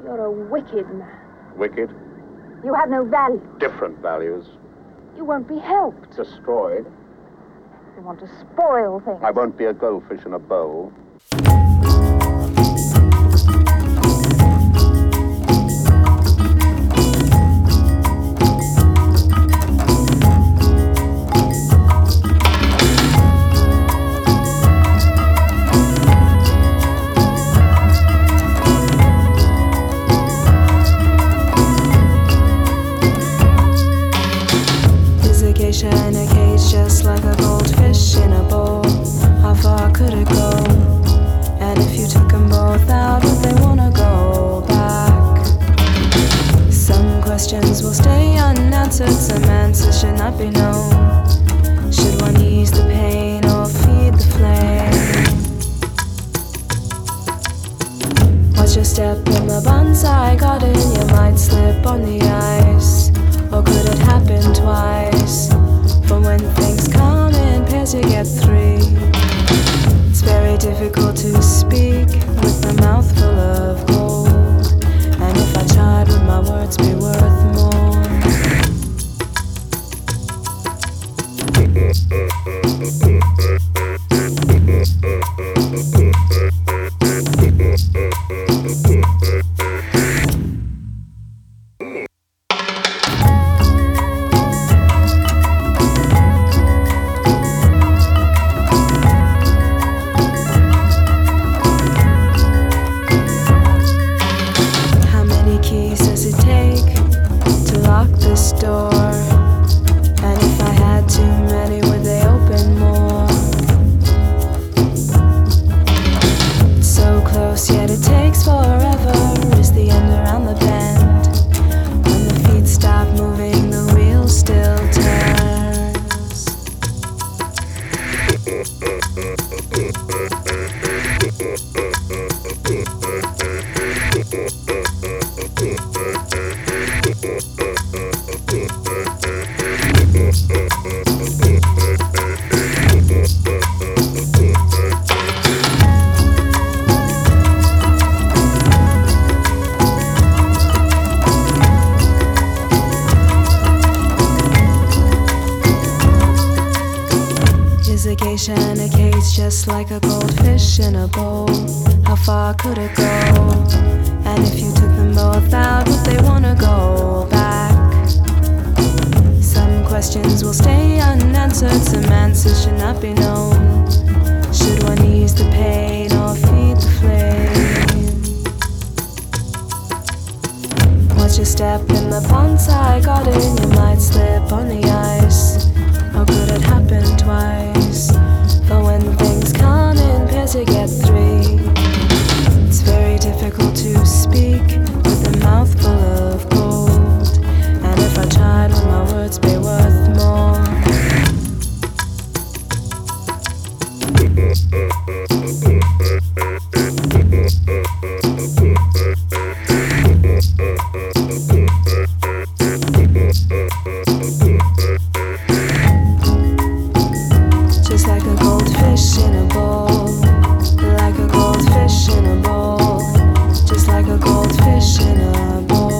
You're a wicked man. Wicked? You have no value. Different values. You won't be helped. Destroyed. You want to spoil things. I won't be a goldfish in a bowl. In a cage, just like a goldfish in a bowl. How far could it go? And if you took them both out, would they wanna go back? Some questions will stay unanswered, some answers should not be known. Should one ease the pain or feed the flame? Watch your step in the bonsai garden, you might slip on the ice. Or could it happen twice? From when things come in pairs you get three. It's very difficult to speak with a mouth full of gold. And if I tried, would my words be worth more? In a cage, just like a goldfish in a bowl. How far could it go? And if you took them both out, would they wanna go back? Some questions will stay unanswered, some answers should not be known. Should one ease the pain or feed the flame? Watch your step in the bonsai garden, you might slip on the ice. Or could it happen twice? But when things come in pairs you get three. It's very difficult to speak with a mouth full of gold. And if I tried, would my words be worth more? Just like a goldfish in a bowl, like a goldfish in a bowl, just like a goldfish in a bowl.